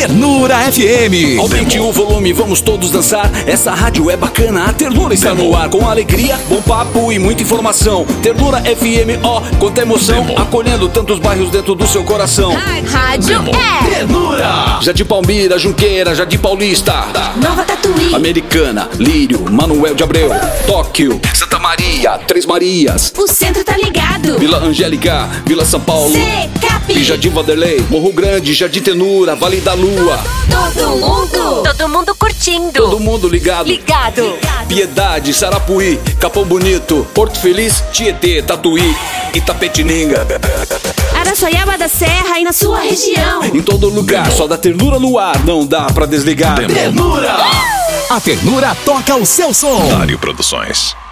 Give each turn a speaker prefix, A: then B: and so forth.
A: Ternura FM.
B: Aumente o volume, vamos todos dançar. Essa rádio é bacana, a Ternura está no ar. Com alegria, bom papo e muita informação. Ternura FM, ó, quanta emoção. Acolhendo tantos bairros dentro do seu coração.
C: Rádio é
B: Ternura. Jardim Palmira, Junqueira, Jardim Paulista,
C: Nova Tatuí,
B: Americana, Lírio, Manuel de Abreu, Tóquio, Santa Maria, Três Marias.
C: o centro tá ligado.
B: Vila Angélica, Vila São Paulo,
C: Secap,
B: Jardim Vanderlei, Morro Grande, Jardim Tenura, Vale da Lua.
C: todo mundo curtindo.
B: Todo mundo ligado.
C: Ligado.
B: Piedade, Sarapuí, Capão Bonito, Porto Feliz, Tietê, Tatuí, Itapetininga.
C: Araçoiaba da Serra e na sua região.
B: Em todo lugar, só da Ternura no ar, não dá pra desligar. Ternura!
A: A Ternura toca o seu som.
D: Dário Produções.